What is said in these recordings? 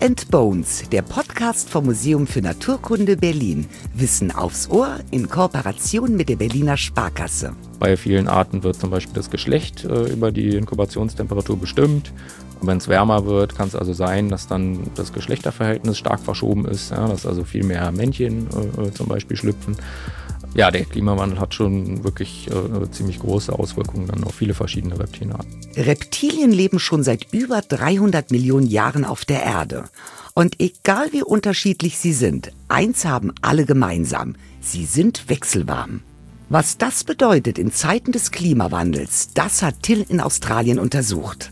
Meat and Bones, der Podcast vom Museum für Naturkunde Berlin. Wissen aufs Ohr in Kooperation mit der Berliner Sparkasse. Bei vielen Arten wird zum Beispiel das Geschlecht über die Inkubationstemperatur bestimmt. Und wenn es wärmer wird, kann es also sein, dass dann das Geschlechterverhältnis stark verschoben ist, ja, dass also viel mehr Männchen zum Beispiel schlüpfen. Ja, der Klimawandel hat schon wirklich ziemlich große Auswirkungen dann auf viele verschiedene Reptilienarten. Reptilien leben schon seit über 300 Millionen Jahren auf der Erde. Und egal wie unterschiedlich sie sind, eins haben alle gemeinsam: sie sind wechselwarm. Was das bedeutet in Zeiten des Klimawandels, das hat Till in Australien untersucht.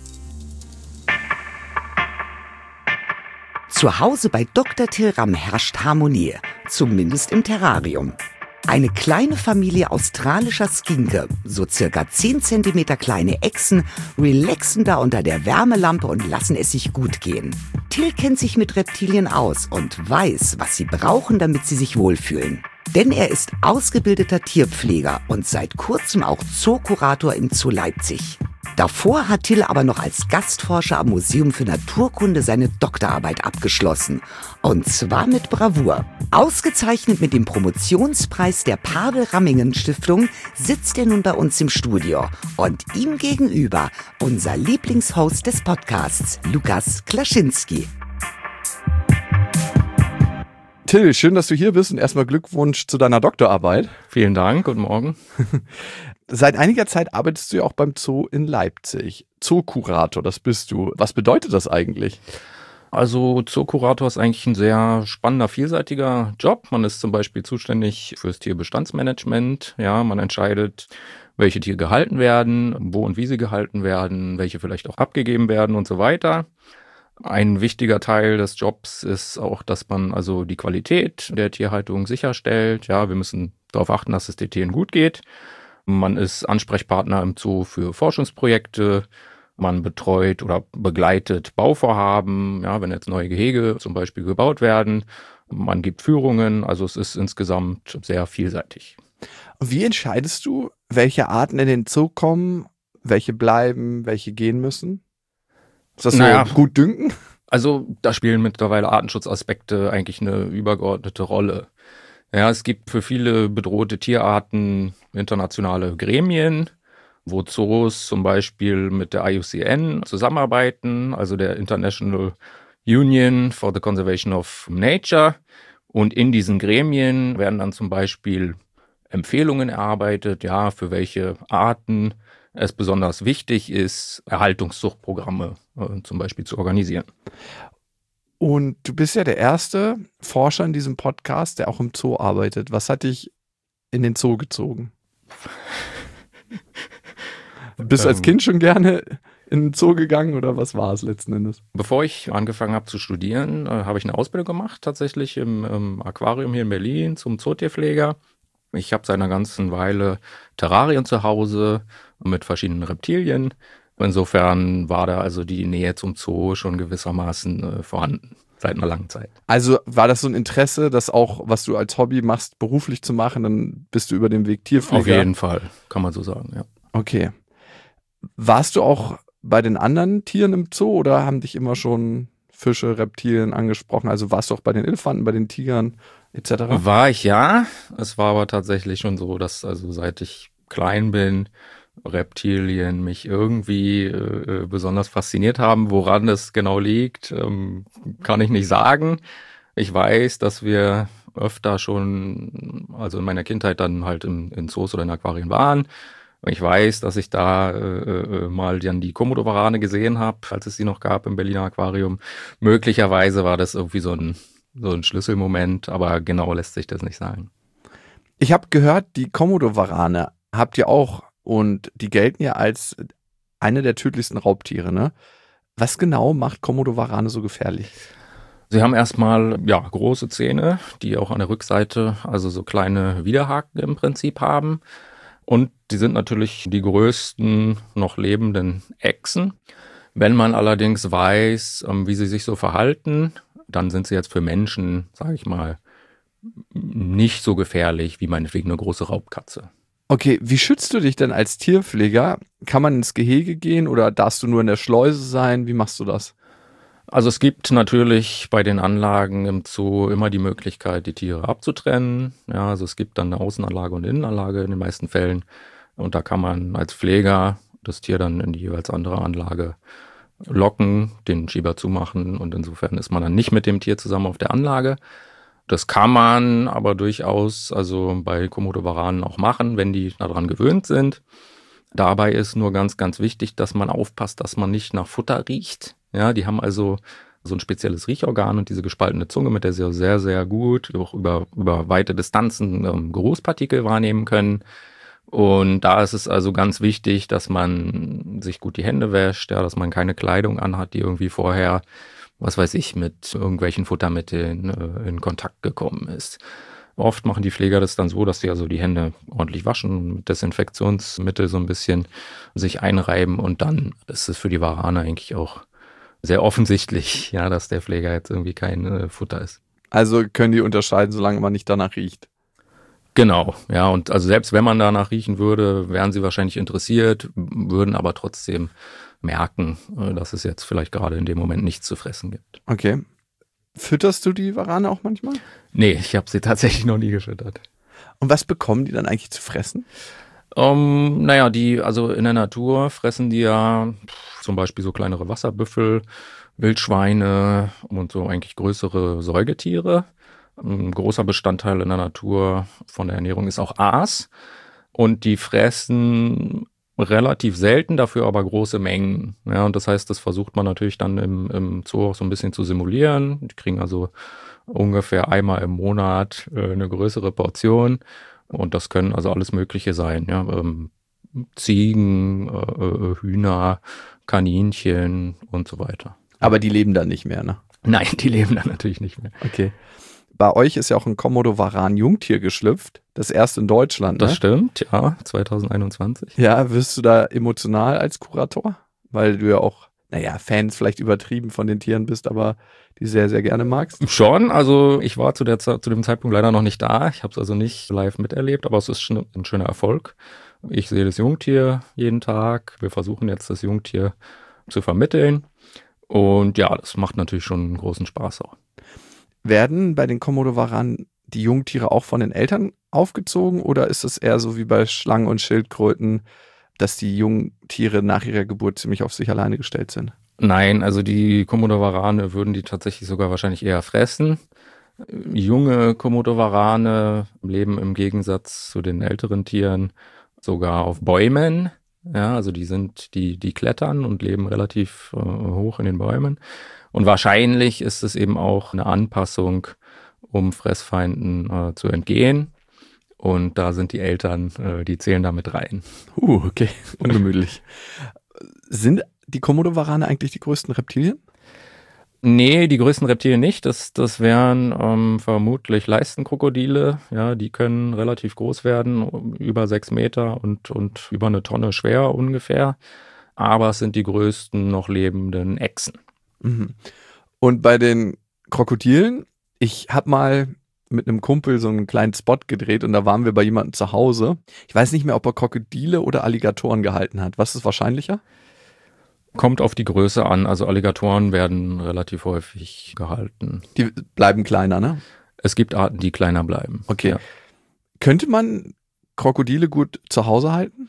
Zu Hause bei Dr. Till Ramm herrscht Harmonie, zumindest im Terrarium. Eine kleine Familie australischer Skinke, so circa 10 cm kleine Echsen, relaxen da unter der Wärmelampe und lassen es sich gut gehen. Till kennt sich mit Reptilien aus und weiß, was sie brauchen, damit sie sich wohlfühlen. Denn er ist ausgebildeter Tierpfleger und seit kurzem auch Zookurator im Zoo Leipzig. Davor hat Till aber noch als Gastforscher am Museum für Naturkunde seine Doktorarbeit abgeschlossen. Und zwar mit Bravour. Ausgezeichnet mit dem Promotionspreis der Pavel-Rammingen-Stiftung sitzt er nun bei uns im Studio. Und ihm gegenüber unser Lieblingshost des Podcasts, Lukas Klaschinski. Till, schön, dass du hier bist und erstmal Glückwunsch zu deiner Doktorarbeit. Vielen Dank, guten Morgen. Seit einiger Zeit arbeitest du ja auch beim Zoo in Leipzig. Zookurator, das bist du. Was bedeutet das eigentlich? Also Zookurator ist eigentlich ein sehr spannender, vielseitiger Job. Man ist zum Beispiel zuständig fürs Tierbestandsmanagement. Ja, man entscheidet, welche Tiere gehalten werden, wo und wie sie gehalten werden, welche vielleicht auch abgegeben werden und so weiter. Ein wichtiger Teil des Jobs ist auch, dass man also die Qualität der Tierhaltung sicherstellt. Ja, wir müssen darauf achten, dass es den Tieren gut geht. Man ist Ansprechpartner im Zoo für Forschungsprojekte. Man betreut oder begleitet Bauvorhaben, ja, wenn jetzt neue Gehege zum Beispiel gebaut werden. Man gibt Führungen, also es ist insgesamt sehr vielseitig. Wie entscheidest du, welche Arten in den Zoo kommen, welche bleiben, welche gehen müssen? Ist das so gut dünken? Also da spielen mittlerweile Artenschutzaspekte eigentlich eine übergeordnete Rolle. Ja, es gibt für viele bedrohte Tierarten internationale Gremien, wo Zoos zum Beispiel mit der IUCN zusammenarbeiten, also der International Union for the Conservation of Nature. Und in diesen Gremien werden dann zum Beispiel Empfehlungen erarbeitet, ja, für welche Arten es besonders wichtig ist, Erhaltungszuchtprogramme zum Beispiel zu organisieren. Und du bist ja der erste Forscher in diesem Podcast, der auch im Zoo arbeitet. Was hat dich in den Zoo gezogen? Bist du als Kind schon gerne in den Zoo gegangen oder was war es letzten Endes? Bevor ich angefangen habe zu studieren, habe ich eine Ausbildung gemacht, tatsächlich im Aquarium hier in Berlin zum Zootierpfleger. Ich habe seit einer ganzen Weile Terrarien zu Hause mit verschiedenen Reptilien. Insofern war da also die Nähe zum Zoo schon gewissermaßen vorhanden, seit einer langen Zeit. Also war das so ein Interesse, das auch, was du als Hobby machst, beruflich zu machen, dann bist du über den Weg Tierpfleger? Auf jeden Fall, kann man so sagen, ja. Okay. Warst du auch bei den anderen Tieren im Zoo oder haben dich immer schon Fische, Reptilien angesprochen? Also warst du auch bei den Elefanten, bei den Tigern etc.? War ich, ja. Es war aber tatsächlich schon so, dass also seit ich klein bin, Reptilien mich irgendwie besonders fasziniert haben. Woran das genau liegt, kann ich nicht sagen. Ich weiß, dass wir öfter schon, also in meiner Kindheit dann halt in Zoos oder in Aquarien waren. Ich weiß, dass ich da mal dann die Komodowarane gesehen habe, als es sie noch gab im Berliner Aquarium. Möglicherweise war das irgendwie so ein Schlüsselmoment, aber genau lässt sich das nicht sagen. Ich habe gehört, die Komodowarane habt ihr auch und die gelten ja als eine der tödlichsten Raubtiere, ne? Was genau macht Komodowarane so gefährlich? Sie haben erstmal große Zähne, die auch an der Rückseite also so kleine Widerhaken im Prinzip haben. Und die sind natürlich die größten noch lebenden Echsen. Wenn man allerdings weiß, wie sie sich so verhalten, dann sind sie jetzt für Menschen, sage ich mal, nicht so gefährlich wie meinetwegen eine große Raubkatze. Okay, wie schützt du dich denn als Tierpfleger? Kann man ins Gehege gehen oder darfst du nur in der Schleuse sein? Wie machst du das? Also es gibt natürlich bei den Anlagen im Zoo immer die Möglichkeit, die Tiere abzutrennen. Ja, also es gibt dann eine Außenanlage und eine Innenanlage in den meisten Fällen. Und da kann man als Pfleger das Tier dann in die jeweils andere Anlage locken, den Schieber zumachen. Und insofern ist man dann nicht mit dem Tier zusammen auf der Anlage. Das kann man aber durchaus also bei Komodo-Varanen auch machen, wenn die daran gewöhnt sind. Dabei ist nur ganz, ganz wichtig, dass man aufpasst, dass man nicht nach Futter riecht. Ja, die haben also so ein spezielles Riechorgan und diese gespaltene Zunge, mit der sie sehr, sehr gut auch über weite Distanzen Geruchspartikel wahrnehmen können. Und da ist es also ganz wichtig, dass man sich gut die Hände wäscht, ja, dass man keine Kleidung anhat, die irgendwie vorher, was weiß ich, mit irgendwelchen Futtermitteln in Kontakt gekommen ist. Oft machen die Pfleger das dann so, dass sie also die Hände ordentlich waschen, mit Desinfektionsmittel so ein bisschen sich einreiben und dann ist es für die Warane eigentlich auch sehr offensichtlich, ja, dass der Pfleger jetzt irgendwie kein Futter ist. Also können die unterscheiden, solange man nicht danach riecht. Genau, ja, und also selbst wenn man danach riechen würde, wären sie wahrscheinlich interessiert, würden aber trotzdem merken, dass es jetzt vielleicht gerade in dem Moment nichts zu fressen gibt. Okay. Fütterst du die Warane auch manchmal? Nee, ich habe sie tatsächlich noch nie gefüttert. Und was bekommen die dann eigentlich zu fressen? Naja, also in der Natur fressen die ja zum Beispiel so kleinere Wasserbüffel, Wildschweine und so eigentlich größere Säugetiere. Ein großer Bestandteil in der Natur von der Ernährung ist auch Aas. Und die fressen relativ selten, dafür aber große Mengen. Ja, und das heißt, das versucht man natürlich dann im Zoo auch so ein bisschen zu simulieren. Die kriegen also ungefähr einmal im Monat eine größere Portion. Und das können also alles Mögliche sein. Ja, Ziegen, Hühner, Kaninchen und so weiter. Aber die leben dann nicht mehr, ne? Nein, die leben dann natürlich nicht mehr. Okay. Bei euch ist ja auch ein Komodo-Varan-Jungtier geschlüpft. Das erste in Deutschland, ne? Das stimmt, ja, 2021. Ja, wirst du da emotional als Kurator? Weil du ja auch, Fans vielleicht übertrieben von den Tieren bist, aber die sehr, sehr gerne magst. Schon, also ich war zu dem Zeitpunkt leider noch nicht da. Ich habe es also nicht live miterlebt, aber es ist schon ein schöner Erfolg. Ich sehe das Jungtier jeden Tag. Wir versuchen jetzt, das Jungtier zu vermitteln. Und ja, das macht natürlich schon einen großen Spaß auch. Werden bei den Komodo-Varanen die Jungtiere auch von den Eltern aufgezogen oder ist es eher so wie bei Schlangen und Schildkröten, dass die Jungtiere nach ihrer Geburt ziemlich auf sich alleine gestellt sind? Nein, also die Komodo-Varane würden die tatsächlich sogar wahrscheinlich eher fressen. Junge Komodo-Varane leben im Gegensatz zu den älteren Tieren sogar auf Bäumen. Ja, also die klettern und leben relativ hoch in den Bäumen. Und wahrscheinlich ist es eben auch eine Anpassung, um Fressfeinden zu entgehen. Und da sind die Eltern, die zählen da mit rein. Okay, ungemütlich. Sind die Komodo-Varane eigentlich die größten Reptilien? Nee, die größten Reptilien nicht. Das wären vermutlich Leistenkrokodile. Ja, die können relativ groß werden, über 6 Meter und über 1 Tonne schwer ungefähr. Aber es sind die größten noch lebenden Echsen. Mhm. Und bei den Krokodilen, ich habe mal mit einem Kumpel so einen kleinen Spot gedreht und da waren wir bei jemandem zu Hause. Ich weiß nicht mehr, ob er Krokodile oder Alligatoren gehalten hat. Was ist wahrscheinlicher? Kommt auf die Größe an. Also Alligatoren werden relativ häufig gehalten. Die bleiben kleiner, ne? Es gibt Arten, die kleiner bleiben. Okay. Ja. Könnte man Krokodile gut zu Hause halten?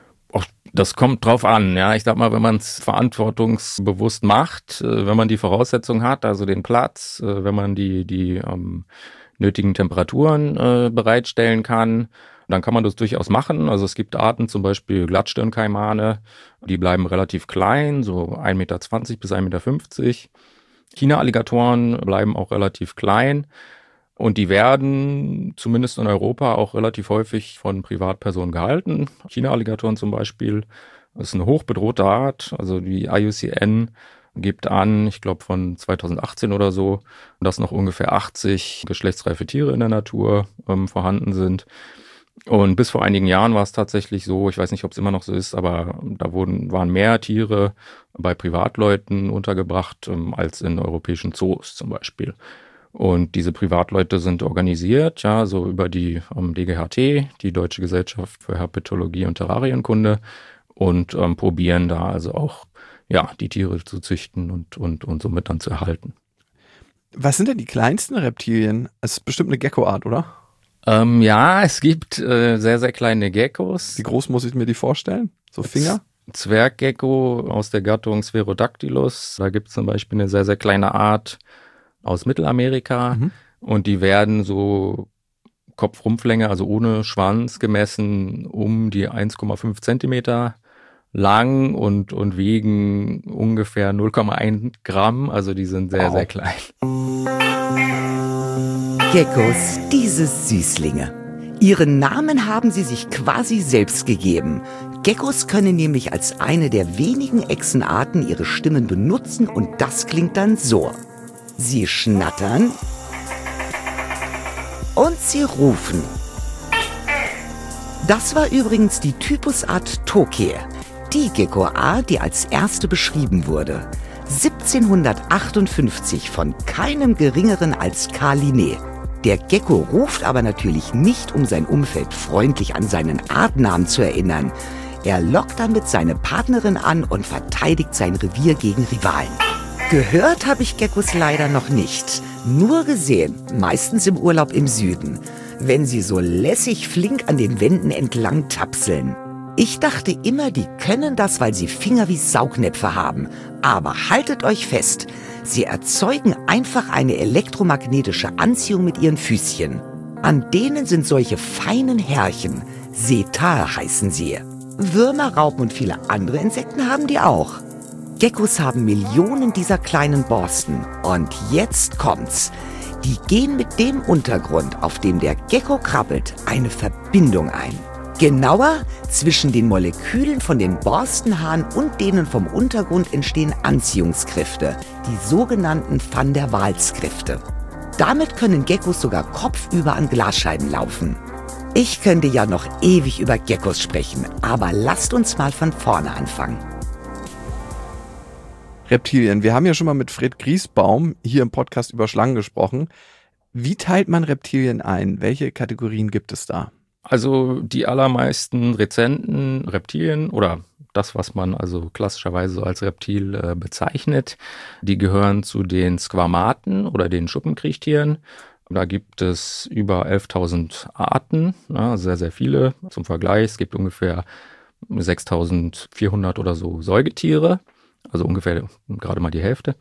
Das kommt drauf an, ja. Ich sag mal, wenn man es verantwortungsbewusst macht, wenn man die Voraussetzung hat, also den Platz, wenn man die nötigen Temperaturen bereitstellen kann, dann kann man das durchaus machen. Also es gibt Arten, zum Beispiel Glattstirnkaimane, die bleiben relativ klein, so 1,20 Meter bis 1,50 Meter. China-Alligatoren bleiben auch relativ klein. Und die werden zumindest in Europa auch relativ häufig von Privatpersonen gehalten. China-Alligatoren zum Beispiel ist eine hochbedrohte Art. Also die IUCN gibt an, ich glaube von 2018 oder so, dass noch ungefähr 80 geschlechtsreife Tiere in der Natur vorhanden sind. Und bis vor einigen Jahren war es tatsächlich so, ich weiß nicht, ob es immer noch so ist, aber da waren mehr Tiere bei Privatleuten untergebracht als in europäischen Zoos zum Beispiel. Und diese Privatleute sind organisiert, ja, so über die DGHT, die Deutsche Gesellschaft für Herpetologie und Terrarienkunde, und probieren da also auch die Tiere zu züchten und somit dann zu erhalten. Was sind denn die kleinsten Reptilien? Es ist bestimmt eine Geckoart, oder? Es gibt sehr, sehr kleine Geckos. Wie groß muss ich mir die vorstellen? So Finger? Zwerggecko aus der Gattung Spherodactylus. Da gibt es zum Beispiel eine sehr, sehr kleine Art aus Mittelamerika. Und die werden so Kopfrumpflänge, also ohne Schwanz gemessen, um die 1,5 Zentimeter lang und wiegen ungefähr 0,1 Gramm. Also die sind sehr, sehr klein. Geckos, diese Süßlinge. Ihren Namen haben sie sich quasi selbst gegeben. Geckos können nämlich als eine der wenigen Echsenarten ihre Stimmen benutzen und das klingt dann so. Sie schnattern und sie rufen. Das war übrigens die Typusart Tokay, die Geckoart, die als erste beschrieben wurde. 1758 von keinem Geringeren als Carl Linné. Der Gecko ruft aber natürlich nicht, um sein Umfeld freundlich an seinen Artnamen zu erinnern. Er lockt damit seine Partnerin an und verteidigt sein Revier gegen Rivalen. Gehört habe ich Geckos leider noch nicht. Nur gesehen, meistens im Urlaub im Süden, wenn sie so lässig flink an den Wänden entlang tapseln. Ich dachte immer, die können das, weil sie Finger wie Saugnäpfe haben. Aber haltet euch fest, sie erzeugen einfach eine elektromagnetische Anziehung mit ihren Füßchen. An denen sind solche feinen Härchen, Setae heißen sie. Würmer, Raupen und viele andere Insekten haben die auch. Geckos haben Millionen dieser kleinen Borsten. Und jetzt kommt's. Die gehen mit dem Untergrund, auf dem der Gecko krabbelt, eine Verbindung ein. Genauer, zwischen den Molekülen von den Borstenhaaren und denen vom Untergrund entstehen Anziehungskräfte, die sogenannten Van der Waals-Kräfte. Damit können Geckos sogar kopfüber an Glasscheiben laufen. Ich könnte ja noch ewig über Geckos sprechen, aber lasst uns mal von vorne anfangen. Reptilien. Wir haben ja schon mal mit Fred Griesbaum hier im Podcast über Schlangen gesprochen. Wie teilt man Reptilien ein? Welche Kategorien gibt es da? Also die allermeisten rezenten Reptilien oder das, was man also klassischerweise so als Reptil bezeichnet, die gehören zu den Squamaten oder den Schuppenkriechtieren. Da gibt es über 11.000 Arten, sehr, sehr viele. Zum Vergleich, es gibt ungefähr 6.400 oder so Säugetiere, also ungefähr gerade mal die Hälfte.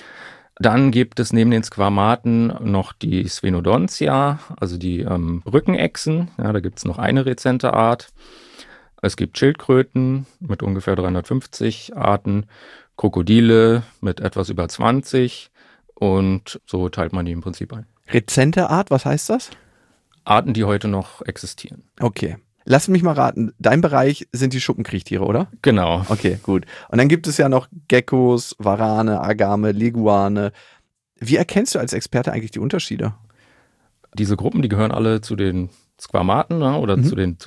Dann gibt es neben den Squamaten noch die Sphenodontia, also die Rückenechsen. Ja, da gibt es noch eine rezente Art. Es gibt Schildkröten mit ungefähr 350 Arten, Krokodile mit etwas über 20 und so teilt man die im Prinzip ein. Rezente Art, was heißt das? Arten, die heute noch existieren. Okay. Lass mich mal raten, dein Bereich sind die Schuppenkriechtiere, oder? Genau. Okay, gut. Und dann gibt es ja noch Geckos, Warane, Agame, Leguane. Wie erkennst du als Experte eigentlich die Unterschiede? Diese Gruppen, die gehören alle zu den Squamaten oder zu den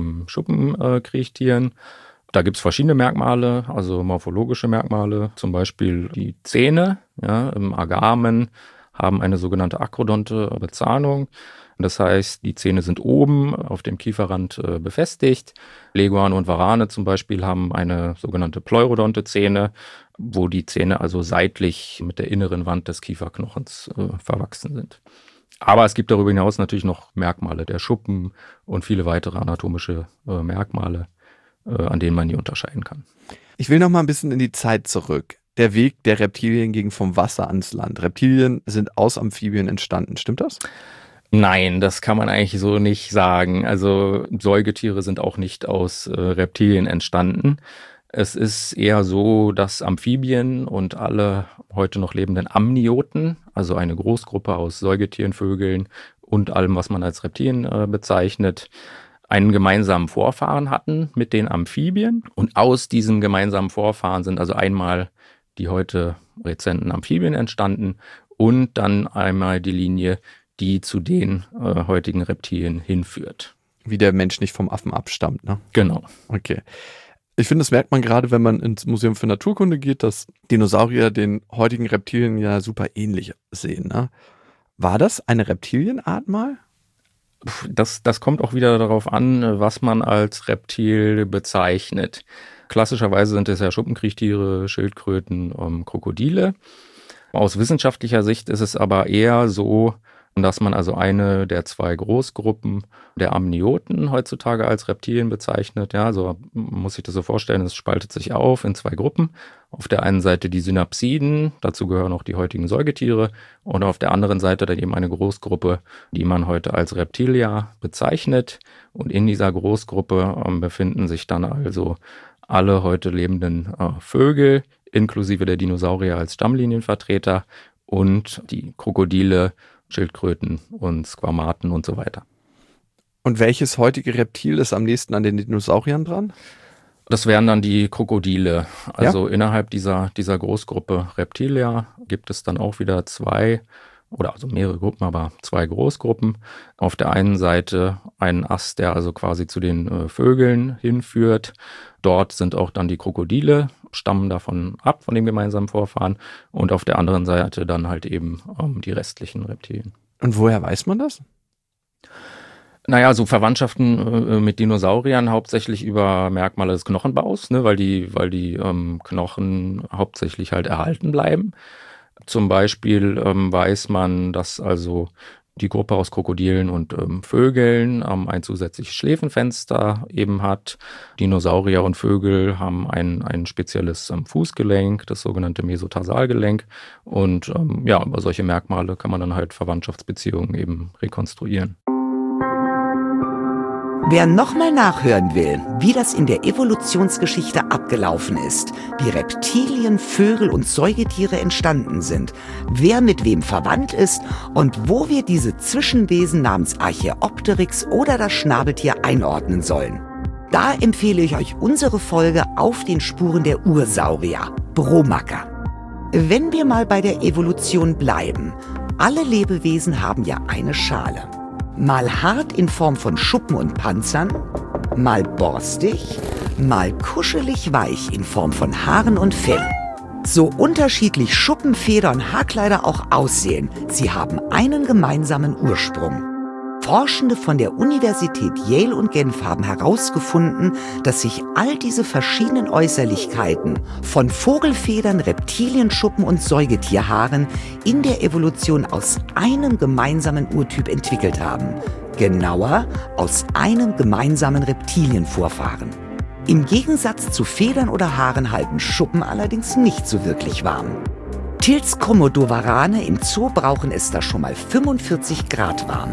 Schuppenkriechtieren. Da gibt es verschiedene Merkmale, also morphologische Merkmale, zum Beispiel die Zähne. Ja, im Agamen haben eine sogenannte akrodonte Bezahnung. Das heißt, die Zähne sind oben auf dem Kieferrand befestigt. Leguane und Warane zum Beispiel haben eine sogenannte pleurodonte Zähne, wo die Zähne also seitlich mit der inneren Wand des Kieferknochens verwachsen sind. Aber es gibt darüber hinaus natürlich noch Merkmale der Schuppen und viele weitere anatomische Merkmale, an denen man die unterscheiden kann. Ich will noch mal ein bisschen in die Zeit zurück. Der Weg der Reptilien ging vom Wasser ans Land. Reptilien sind aus Amphibien entstanden, stimmt das? Nein, das kann man eigentlich so nicht sagen. Also Säugetiere sind auch nicht aus Reptilien entstanden. Es ist eher so, dass Amphibien und alle heute noch lebenden Amnioten, also eine Großgruppe aus Säugetieren, Vögeln und allem, was man als Reptilien bezeichnet, einen gemeinsamen Vorfahren hatten mit den Amphibien. Und aus diesem gemeinsamen Vorfahren sind also einmal die heute rezenten Amphibien entstanden und dann einmal die Linie, die zu den heutigen Reptilien hinführt. Wie der Mensch nicht vom Affen abstammt, ne? Genau. Okay. Ich finde, das merkt man gerade, wenn man ins Museum für Naturkunde geht, dass Dinosaurier den heutigen Reptilien ja super ähnlich sehen, ne? War das eine Reptilienart mal? Das kommt auch wieder darauf an, was man als Reptil bezeichnet. Klassischerweise sind es ja Schuppenkriechtiere, Schildkröten, Krokodile. Aus wissenschaftlicher Sicht ist es aber eher so, dass man also eine der 2 Großgruppen der Amnioten heutzutage als Reptilien bezeichnet. Ja, so muss ich das so vorstellen, es spaltet sich auf in 2 Gruppen. Auf der einen Seite die Synapsiden, dazu gehören auch die heutigen Säugetiere, und auf der anderen Seite dann eben eine Großgruppe, die man heute als Reptilia bezeichnet. Und in dieser Großgruppe befinden sich dann also alle heute lebenden Vögel, inklusive der Dinosaurier als Stammlinienvertreter und die Krokodile, Schildkröten und Squamaten und so weiter. Und welches heutige Reptil ist am nächsten an den Dinosauriern dran? Das wären dann die Krokodile. Also innerhalb dieser Großgruppe Reptilia gibt es dann auch wieder 2 oder also mehrere Gruppen, aber 2 Großgruppen. Auf der einen Seite ein Ast, der also quasi zu den Vögeln hinführt. Dort sind auch dann die Krokodile, stammen davon ab, von dem gemeinsamen Vorfahren. Und auf der anderen Seite dann halt eben die restlichen Reptilien. Und woher weiß man das? Naja, so Verwandtschaften mit Dinosauriern hauptsächlich über Merkmale des Knochenbaus, ne, weil die Knochen hauptsächlich halt erhalten bleiben. Zum Beispiel weiß man, dass also die Gruppe aus Krokodilen und Vögeln ein zusätzliches Schläfenfenster eben hat. Dinosaurier und Vögel haben ein spezielles Fußgelenk, das sogenannte Mesotarsalgelenk. Und über solche Merkmale kann man dann halt Verwandtschaftsbeziehungen eben rekonstruieren. Wer nochmal nachhören will, wie das in der Evolutionsgeschichte abgelaufen ist, wie Reptilien, Vögel und Säugetiere entstanden sind, wer mit wem verwandt ist und wo wir diese Zwischenwesen namens Archaeopteryx oder das Schnabeltier einordnen sollen, da empfehle ich euch unsere Folge Auf den Spuren der Ursaurier, Bro-Macker. Wenn wir mal bei der Evolution bleiben, alle Lebewesen haben ja eine Schale. Mal hart in Form von Schuppen und Panzern, mal borstig, mal kuschelig weich in Form von Haaren und Fell. So unterschiedlich Schuppen, Feder und Haarkleider auch aussehen, sie haben einen gemeinsamen Ursprung. Forschende von der Universität Yale und Genf haben herausgefunden, dass sich all diese verschiedenen Äußerlichkeiten von Vogelfedern, Reptilienschuppen und Säugetierhaaren in der Evolution aus einem gemeinsamen Urtyp entwickelt haben. Genauer, aus einem gemeinsamen Reptilienvorfahren. Im Gegensatz zu Federn oder Haaren halten Schuppen allerdings nicht so wirklich warm. Tilts Komodowarane im Zoo brauchen es da schon mal 45 Grad warm.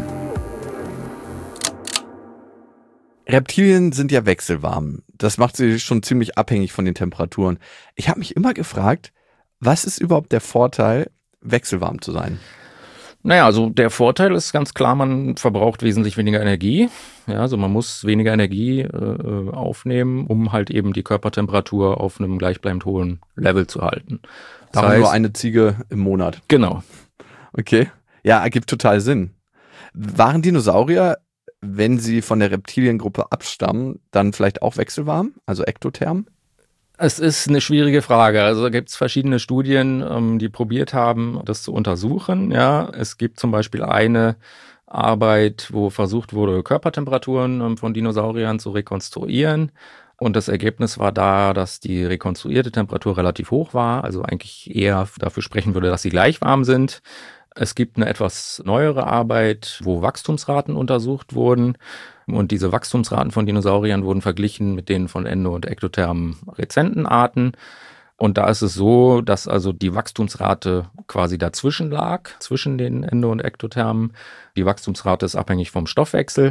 Reptilien sind ja wechselwarm. Das macht sie schon ziemlich abhängig von den Temperaturen. Ich habe mich immer gefragt, was ist überhaupt der Vorteil, wechselwarm zu sein? Naja, also der Vorteil ist ganz klar, man verbraucht wesentlich weniger Energie. Ja, also man muss weniger Energie aufnehmen, um halt eben die Körpertemperatur auf einem gleichbleibend hohen Level zu halten. Darum nur eine Ziege im Monat. Genau. Okay. Ja, ergibt total Sinn. Waren Dinosaurier, wenn sie von der Reptiliengruppe abstammen, dann vielleicht auch wechselwarm, also ektotherm? Es ist eine schwierige Frage. Also da gibt es verschiedene Studien, die probiert haben, das zu untersuchen. Ja, es gibt zum Beispiel eine Arbeit, wo versucht wurde, Körpertemperaturen von Dinosauriern zu rekonstruieren. Und das Ergebnis war da, dass die rekonstruierte Temperatur relativ hoch war, also eigentlich eher dafür sprechen würde, dass sie gleich warm sind. Es gibt eine etwas neuere Arbeit, wo Wachstumsraten untersucht wurden. Und diese Wachstumsraten von Dinosauriern wurden verglichen mit denen von endo- und ektothermen rezenten Arten. Und da ist es so, dass also die Wachstumsrate quasi dazwischen lag, zwischen den endo- und ektothermen. Die Wachstumsrate ist abhängig vom Stoffwechsel.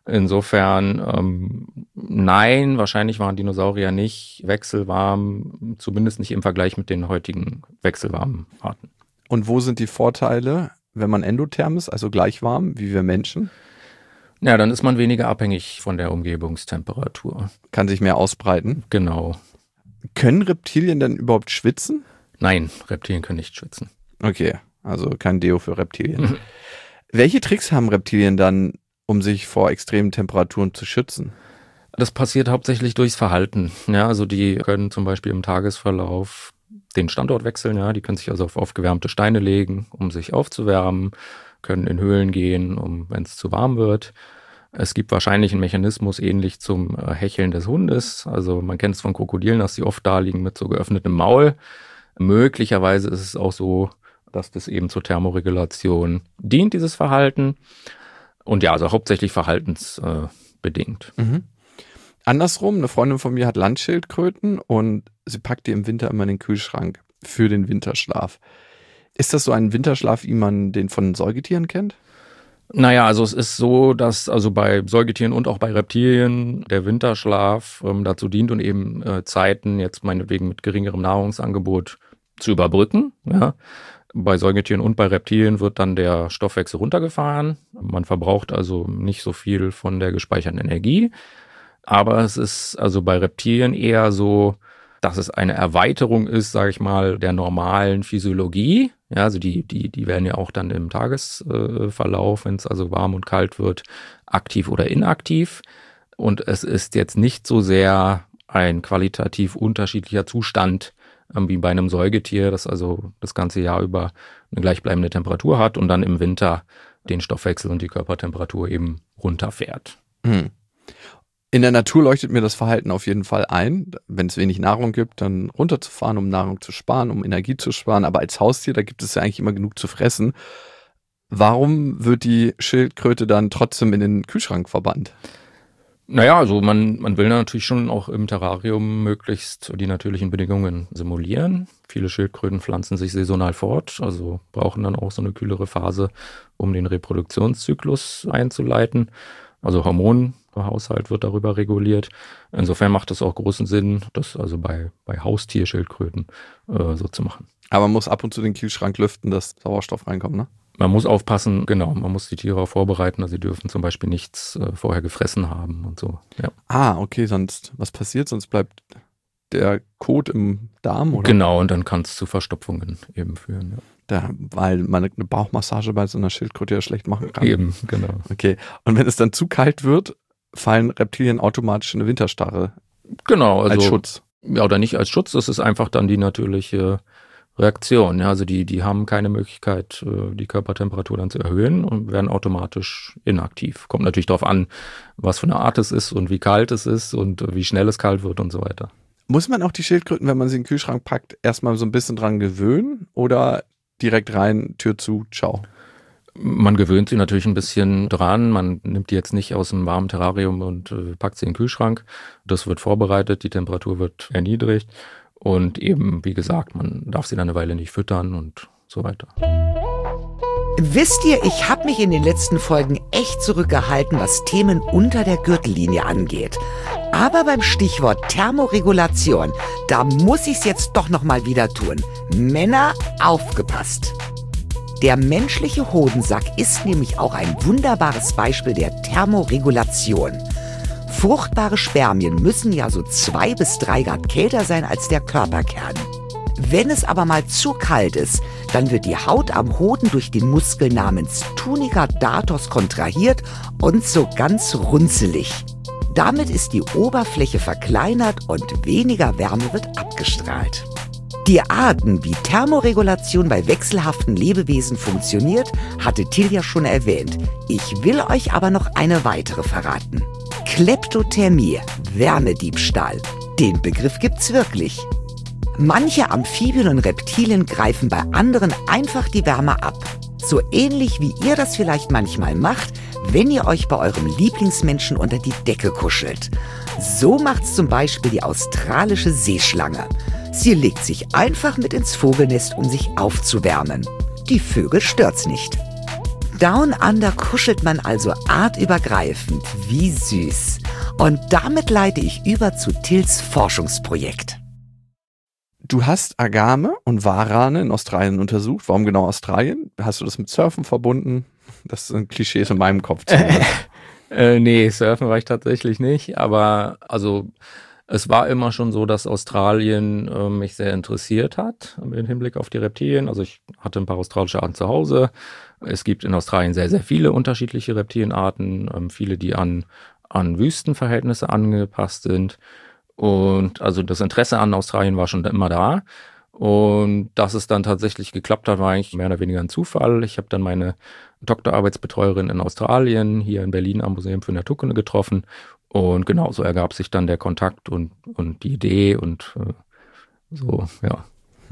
Insofern, nein, wahrscheinlich waren Dinosaurier nicht wechselwarm, zumindest nicht im Vergleich mit den heutigen wechselwarmen Arten. Und wo sind die Vorteile, wenn man endotherm ist, also gleich warm, wie wir Menschen? Ja, dann ist man weniger abhängig von der Umgebungstemperatur. Kann sich mehr ausbreiten? Genau. Können Reptilien denn überhaupt schwitzen? Nein, Reptilien können nicht schwitzen. Okay, also kein Deo für Reptilien. Welche Tricks haben Reptilien dann, um sich vor extremen Temperaturen zu schützen? Das passiert hauptsächlich durchs Verhalten. Ja, also die können zum Beispiel im Tagesverlauf den Standort wechseln. Ja, die können sich also auf aufgewärmte Steine legen, um sich aufzuwärmen, können in Höhlen gehen, wenn es zu warm wird. Es gibt wahrscheinlich einen Mechanismus ähnlich zum Hecheln des Hundes. Also man kennt es von Krokodilen, dass sie oft da liegen mit so geöffnetem Maul. Möglicherweise ist es auch so, dass das eben zur Thermoregulation dient, dieses Verhalten. Und ja, also hauptsächlich verhaltensbedingt. Andersrum, eine Freundin von mir hat Landschildkröten und sie packt die im Winter immer in den Kühlschrank für den Winterschlaf. Ist das so ein Winterschlaf, wie man den von Säugetieren kennt? Naja, also es ist so, dass also bei Säugetieren und auch bei Reptilien der Winterschlaf dazu dient und eben Zeiten jetzt meinetwegen mit geringerem Nahrungsangebot zu überbrücken. Ja. Bei Säugetieren und bei Reptilien wird dann der Stoffwechsel runtergefahren. Man verbraucht also nicht so viel von der gespeicherten Energie. Aber es ist also bei Reptilien eher so, dass es eine Erweiterung ist, sage ich mal, der normalen Physiologie. Ja, also die werden ja auch dann im Tagesverlauf, wenn es also warm und kalt wird, aktiv oder inaktiv. Und es ist jetzt nicht so sehr ein qualitativ unterschiedlicher Zustand wie bei einem Säugetier, das also das ganze Jahr über eine gleichbleibende Temperatur hat und dann im Winter den Stoffwechsel und die Körpertemperatur eben runterfährt. In der Natur leuchtet mir das Verhalten auf jeden Fall ein. Wenn es wenig Nahrung gibt, dann runterzufahren, um Nahrung zu sparen, um Energie zu sparen. Aber als Haustier, da gibt es ja eigentlich immer genug zu fressen. Warum wird die Schildkröte dann trotzdem in den Kühlschrank verbannt? Naja, also man will natürlich schon auch im Terrarium möglichst die natürlichen Bedingungen simulieren. Viele Schildkröten pflanzen sich saisonal fort, also brauchen dann auch so eine kühlere Phase, um den Reproduktionszyklus einzuleiten. Also Hormonhaushalt wird darüber reguliert. Insofern macht es auch großen Sinn, das also bei Haustierschildkröten so zu machen. Aber man muss ab und zu den Kühlschrank lüften, dass Sauerstoff reinkommt, ne? Man muss aufpassen, genau, man muss die Tiere auch vorbereiten, also sie dürfen zum Beispiel nichts vorher gefressen haben und so. Ja. Okay, was passiert? Sonst bleibt der Kot im Darm, oder? Genau, und dann kann es zu Verstopfungen eben führen, ja. Weil man eine Bauchmassage bei so einer Schildkröte ja schlecht machen kann. Eben, genau. Okay, und wenn es dann zu kalt wird, fallen Reptilien automatisch in eine Winterstarre. Genau, also als Schutz. Ja, oder nicht als Schutz, das ist einfach dann die natürliche Reaktion. Ja, also die haben keine Möglichkeit, die Körpertemperatur dann zu erhöhen und werden automatisch inaktiv. Kommt natürlich darauf an, was für eine Art es ist und wie kalt es ist und wie schnell es kalt wird und so weiter. Muss man auch die Schildkröten, wenn man sie in den Kühlschrank packt, erstmal so ein bisschen dran gewöhnen oder direkt rein, Tür zu, ciao? Man gewöhnt sie natürlich ein bisschen dran. Man nimmt die jetzt nicht aus dem warmen Terrarium und packt sie in den Kühlschrank. Das wird vorbereitet, die Temperatur wird erniedrigt. Und eben, wie gesagt, man darf sie dann eine Weile nicht füttern und so weiter. Wisst ihr, ich habe mich in den letzten Folgen echt zurückgehalten, was Themen unter der Gürtellinie angeht. Aber beim Stichwort Thermoregulation, da muss ich's jetzt doch noch mal wieder tun. Männer, aufgepasst! Der menschliche Hodensack ist nämlich auch ein wunderbares Beispiel der Thermoregulation. Fruchtbare Spermien müssen ja so 2 bis 3 Grad kälter sein als der Körperkern. Wenn es aber mal zu kalt ist, dann wird die Haut am Hoden durch den Muskel namens Tunica datos kontrahiert und so ganz runzelig. Damit ist die Oberfläche verkleinert und weniger Wärme wird abgestrahlt. Die Arten, wie Thermoregulation bei wechselhaften Lebewesen funktioniert, hatte Till ja schon erwähnt. Ich will euch aber noch eine weitere verraten. Kleptothermie, Wärmediebstahl. Den Begriff gibt's wirklich. Manche Amphibien und Reptilien greifen bei anderen einfach die Wärme ab. So ähnlich wie ihr das vielleicht manchmal macht, wenn ihr euch bei eurem Lieblingsmenschen unter die Decke kuschelt. So macht's zum Beispiel die australische Seeschlange. Sie legt sich einfach mit ins Vogelnest, um sich aufzuwärmen. Die Vögel stört's nicht. Down Under kuschelt man also artübergreifend. Wie süß. Und damit leite ich über zu Tills Forschungsprojekt. Du hast Agame und Warane in Australien untersucht. Warum genau Australien? Hast du das mit Surfen verbunden? Das sind Klischees in meinem Kopf. Nee, Surfen war ich tatsächlich nicht. Aber also es war immer schon so, dass Australien mich sehr interessiert hat im Hinblick auf die Reptilien. Also ich hatte ein paar australische Arten zu Hause. Es gibt in Australien sehr, sehr viele unterschiedliche Reptilienarten. Viele, die an Wüstenverhältnisse angepasst sind. Und also das Interesse an Australien war schon immer da. Und dass es dann tatsächlich geklappt hat, war eigentlich mehr oder weniger ein Zufall. Ich habe dann meine Doktorarbeitsbetreuerin in Australien hier in Berlin am Museum für Naturkunde getroffen. Und genau so ergab sich dann der Kontakt und die Idee und so, ja.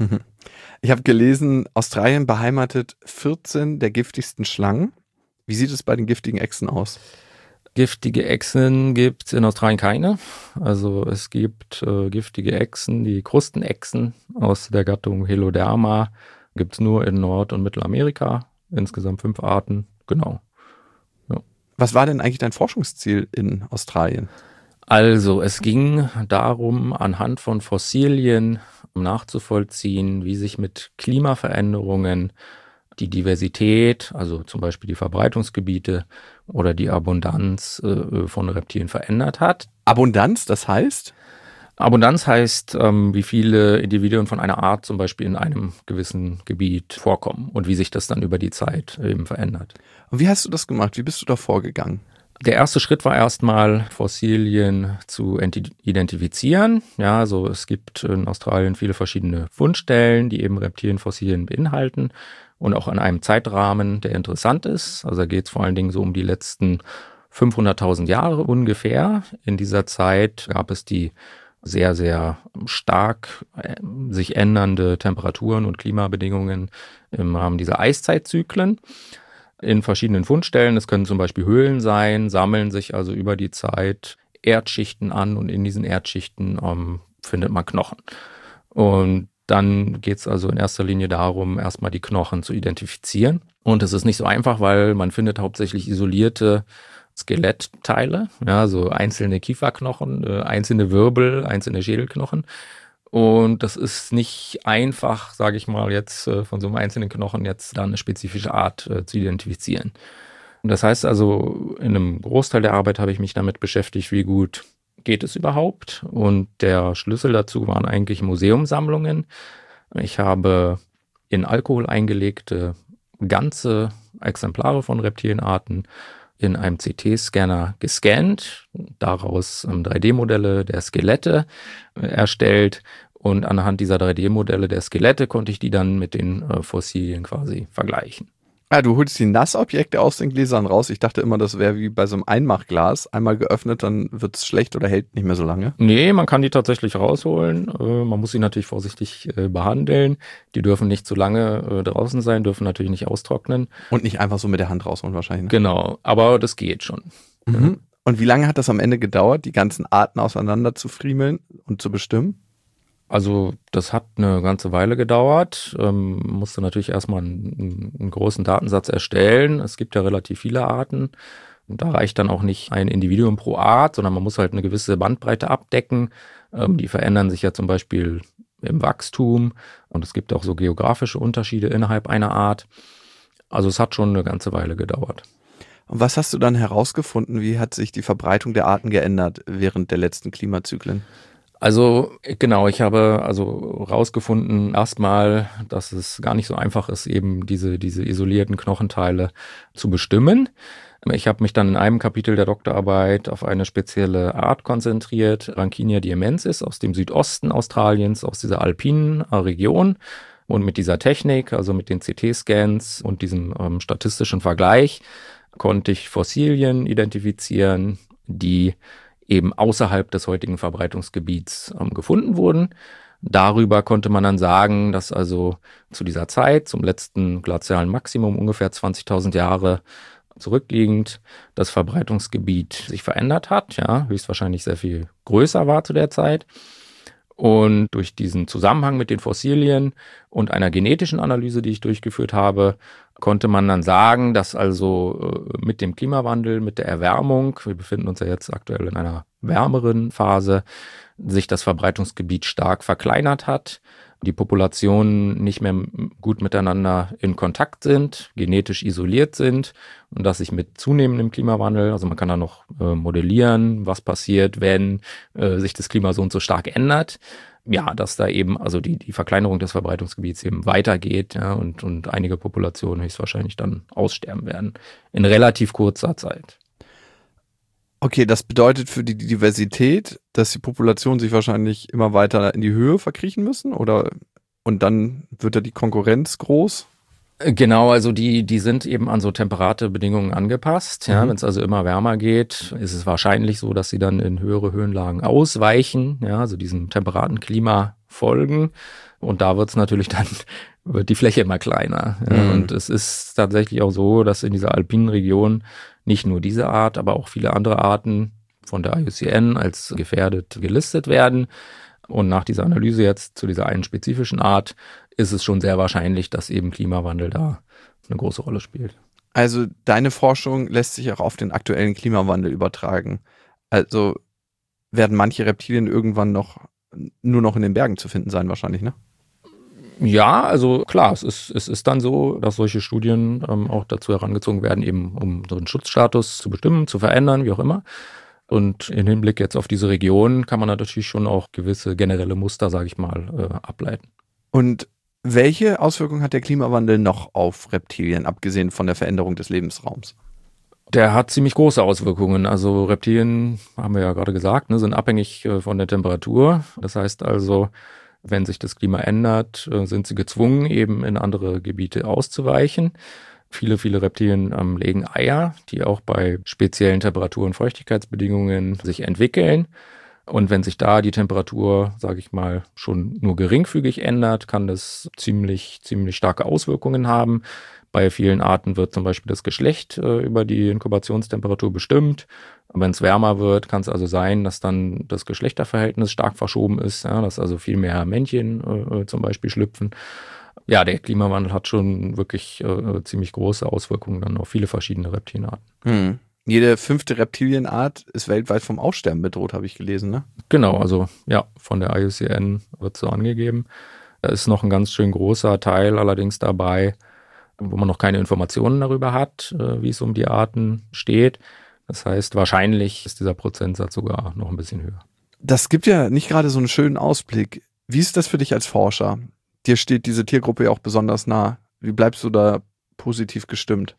Ich habe gelesen, Australien beheimatet 14 der giftigsten Schlangen. Wie sieht es bei den giftigen Echsen aus? Giftige Echsen gibt es in Australien keine. Also es gibt giftige Echsen, die Krustenechsen aus der Gattung Heloderma gibt es nur in Nord- und Mittelamerika. Insgesamt 5 Arten, genau. Ja. Was war denn eigentlich dein Forschungsziel in Australien? Also es ging darum, anhand von Fossilien nachzuvollziehen, wie sich mit Klimaveränderungen die Diversität, also zum Beispiel die Verbreitungsgebiete oder die Abundanz von Reptilien verändert hat. Abundanz, das heißt? Abundanz heißt, wie viele Individuen von einer Art zum Beispiel in einem gewissen Gebiet vorkommen und wie sich das dann über die Zeit eben verändert. Und wie hast du das gemacht? Wie bist du da vorgegangen? Der erste Schritt war erstmal, Fossilien zu identifizieren. Ja, also es gibt in Australien viele verschiedene Fundstellen, die eben Reptilienfossilien beinhalten und auch in einem Zeitrahmen, der interessant ist. Also da geht es vor allen Dingen so um die letzten 500.000 Jahre ungefähr. In dieser Zeit gab es die sehr, sehr stark sich ändernde Temperaturen und Klimabedingungen im Rahmen dieser Eiszeitzyklen. In verschiedenen Fundstellen, das können zum Beispiel Höhlen sein, sammeln sich also über die Zeit Erdschichten an und in diesen Erdschichten findet man Knochen. Und dann geht es also in erster Linie darum, erstmal die Knochen zu identifizieren. Und es ist nicht so einfach, weil man findet hauptsächlich isolierte Skelettteile, ja, so einzelne Kieferknochen, einzelne Wirbel, einzelne Schädelknochen. Und das ist nicht einfach, sage ich mal, jetzt von so einem einzelnen Knochen jetzt dann eine spezifische Art zu identifizieren. Und das heißt also, in einem Großteil der Arbeit habe ich mich damit beschäftigt, wie gut geht es überhaupt. Und der Schlüssel dazu waren eigentlich Museumssammlungen. Ich habe in Alkohol eingelegte ganze Exemplare von Reptilienarten in einem CT-Scanner gescannt, daraus 3D-Modelle der Skelette erstellt und anhand dieser 3D-Modelle der Skelette konnte ich die dann mit den Fossilien quasi vergleichen. Ah, du holst die Nassobjekte aus den Gläsern raus. Ich dachte immer, das wäre wie bei so einem Einmachglas. Einmal geöffnet, dann wird es schlecht oder hält nicht mehr so lange. Nee, man kann die tatsächlich rausholen. Man muss sie natürlich vorsichtig behandeln. Die dürfen nicht zu lange draußen sein, dürfen natürlich nicht austrocknen. Und nicht einfach so mit der Hand rausholen wahrscheinlich. Ne? Genau, aber das geht schon. Mhm. Ja. Und wie lange hat das am Ende gedauert, die ganzen Arten auseinander zu friemeln und zu bestimmen? Also das hat eine ganze Weile gedauert, musste natürlich erstmal einen großen Datensatz erstellen. Es gibt ja relativ viele Arten. Da reicht dann auch nicht ein Individuum pro Art, sondern man muss halt eine gewisse Bandbreite abdecken. Die verändern sich ja zum Beispiel im Wachstum und es gibt auch so geografische Unterschiede innerhalb einer Art. Also es hat schon eine ganze Weile gedauert. Und was hast du dann herausgefunden? Wie hat sich die Verbreitung der Arten geändert während der letzten Klimazyklen? Also genau, ich habe also rausgefunden erstmal, dass es gar nicht so einfach ist, eben diese isolierten Knochenteile zu bestimmen. Ich habe mich dann in einem Kapitel der Doktorarbeit auf eine spezielle Art konzentriert, Rankinia diemensis aus dem Südosten Australiens, aus dieser alpinen Region. Und mit dieser Technik, also mit den CT-Scans und diesem statistischen Vergleich, konnte ich Fossilien identifizieren, die eben außerhalb des heutigen Verbreitungsgebiets gefunden wurden. Darüber konnte man dann sagen, dass also zu dieser Zeit, zum letzten glazialen Maximum, ungefähr 20.000 Jahre zurückliegend, das Verbreitungsgebiet sich verändert hat, ja, höchstwahrscheinlich sehr viel größer war zu der Zeit. Und durch diesen Zusammenhang mit den Fossilien und einer genetischen Analyse, die ich durchgeführt habe, konnte man dann sagen, dass also mit dem Klimawandel, mit der Erwärmung, wir befinden uns ja jetzt aktuell in einer wärmeren Phase, sich das Verbreitungsgebiet stark verkleinert hat, die Populationen nicht mehr gut miteinander in Kontakt sind, genetisch isoliert sind und dass sich mit zunehmendem Klimawandel, also man kann da noch modellieren, was passiert, wenn sich das Klima so und so stark ändert, ja, dass da eben also die Verkleinerung des Verbreitungsgebiets eben weitergeht, ja, und einige Populationen höchstwahrscheinlich dann aussterben werden in relativ kurzer Zeit. Okay, das bedeutet für die Diversität, dass die Populationen sich wahrscheinlich immer weiter in die Höhe verkriechen müssen, oder und dann wird da die Konkurrenz groß? Genau, also die sind eben an so temperate Bedingungen angepasst. Ja, wenn es also immer wärmer geht, ist es wahrscheinlich so, dass sie dann in höhere Höhenlagen ausweichen, ja, also diesem temperaten Klima folgen. Und da wird es natürlich dann, wird die Fläche immer kleiner. Ja. Und es ist tatsächlich auch so, dass in dieser alpinen Region nicht nur diese Art, aber auch viele andere Arten von der IUCN als gefährdet gelistet werden. Und nach dieser Analyse jetzt zu dieser einen spezifischen Art ist es schon sehr wahrscheinlich, dass eben Klimawandel da eine große Rolle spielt. Also deine Forschung lässt sich auch auf den aktuellen Klimawandel übertragen. Also werden manche Reptilien irgendwann nur noch in den Bergen zu finden sein wahrscheinlich, ne? Ja, also klar, es ist dann so, dass solche Studien auch dazu herangezogen werden, eben um so einen Schutzstatus zu bestimmen, zu verändern, wie auch immer. Und im Hinblick jetzt auf diese Region kann man natürlich schon auch gewisse generelle Muster, sage ich mal, ableiten. Und welche Auswirkungen hat der Klimawandel noch auf Reptilien, abgesehen von der Veränderung des Lebensraums? Der hat ziemlich große Auswirkungen. Also Reptilien, haben wir ja gerade gesagt, sind abhängig von der Temperatur. Das heißt also, wenn sich das Klima ändert, sind sie gezwungen, eben in andere Gebiete auszuweichen. Viele Reptilien legen Eier, die auch bei speziellen Temperatur- und Feuchtigkeitsbedingungen sich entwickeln. Und wenn sich da die Temperatur, sage ich mal, schon nur geringfügig ändert, kann das ziemlich starke Auswirkungen haben. Bei vielen Arten wird zum Beispiel das Geschlecht über die Inkubationstemperatur bestimmt. Wenn es wärmer wird, kann es also sein, dass dann das Geschlechterverhältnis stark verschoben ist, ja, dass also viel mehr Männchen zum Beispiel schlüpfen. Ja, der Klimawandel hat schon wirklich ziemlich große Auswirkungen dann auf viele verschiedene Reptilienarten. Jede 5. Reptilienart ist weltweit vom Aussterben bedroht, habe ich gelesen, ne? Genau, also ja, von der IUCN wird so angegeben. Da ist noch ein ganz schön großer Teil allerdings dabei, wo man noch keine Informationen darüber hat, wie es um die Arten steht. Das heißt, wahrscheinlich ist dieser Prozentsatz sogar noch ein bisschen höher. Das gibt ja nicht gerade so einen schönen Ausblick. Wie ist das für dich als Forscher? Dir steht diese Tiergruppe ja auch besonders nah. Wie bleibst du da positiv gestimmt?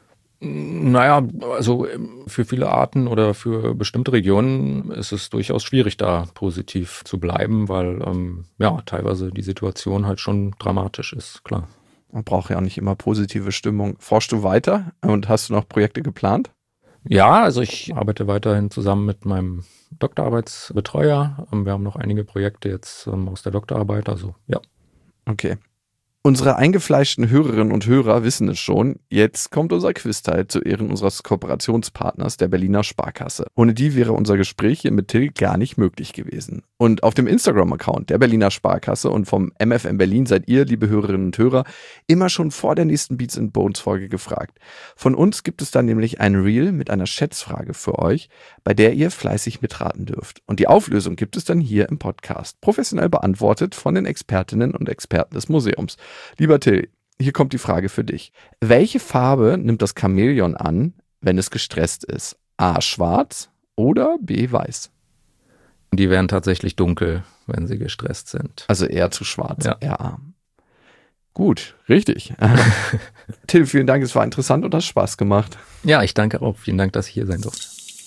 Naja, also für viele Arten oder für bestimmte Regionen ist es durchaus schwierig, da positiv zu bleiben, weil teilweise die Situation halt schon dramatisch ist, klar. Man braucht ja auch nicht immer positive Stimmung. Forschst du weiter und hast du noch Projekte geplant? Ja, also ich arbeite weiterhin zusammen mit meinem Doktorarbeitsbetreuer. Wir haben noch einige Projekte jetzt aus der Doktorarbeit, also ja. Okay. Unsere eingefleischten Hörerinnen und Hörer wissen es schon. Jetzt kommt unser Quizteil zu Ehren unseres Kooperationspartners, der Berliner Sparkasse. Ohne die wäre unser Gespräch hier mit Till gar nicht möglich gewesen. Und auf dem Instagram-Account der Berliner Sparkasse und vom MFM Berlin seid ihr, liebe Hörerinnen und Hörer, immer schon vor der nächsten Beats and Bones Folge gefragt. Von uns gibt es dann nämlich ein Reel mit einer Schätzfrage für euch, bei der ihr fleißig mitraten dürft. Und die Auflösung gibt es dann hier im Podcast, professionell beantwortet von den Expertinnen und Experten des Museums. Lieber Till, hier kommt die Frage für dich. Welche Farbe nimmt das Chamäleon an, wenn es gestresst ist? A. Schwarz oder B. Weiß? Die werden tatsächlich dunkel, wenn sie gestresst sind. Also eher zu schwarz. Ja. Ja. Gut, richtig. Till, vielen Dank, es war interessant und hat Spaß gemacht. Ja, ich danke auch. Vielen Dank, dass ich hier sein durfte.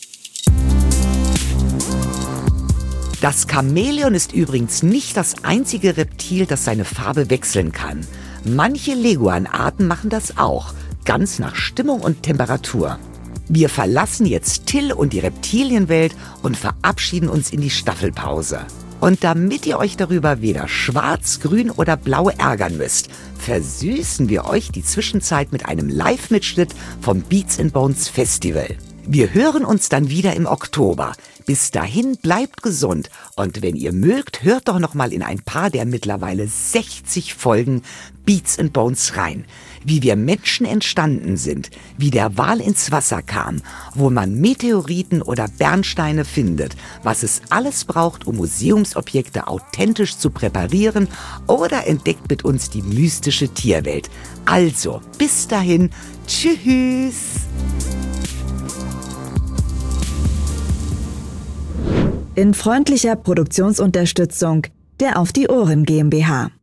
Das Chamäleon ist übrigens nicht das einzige Reptil, das seine Farbe wechseln kann. Manche Leguanarten machen das auch, ganz nach Stimmung und Temperatur. Wir verlassen jetzt Till und die Reptilienwelt und verabschieden uns in die Staffelpause. Und damit ihr euch darüber weder schwarz, grün oder blau ärgern müsst, versüßen wir euch die Zwischenzeit mit einem Live-Mitschnitt vom Beats and Bones Festival. Wir hören uns dann wieder im Oktober. Bis dahin bleibt gesund und wenn ihr mögt, hört doch noch mal in ein paar der mittlerweile 60 Folgen Beats and Bones rein. Wie wir Menschen entstanden sind, wie der Wal ins Wasser kam, wo man Meteoriten oder Bernsteine findet, was es alles braucht, um Museumsobjekte authentisch zu präparieren oder entdeckt mit uns die mystische Tierwelt. Also, bis dahin, tschüss! In freundlicher Produktionsunterstützung der Auf die Ohren GmbH.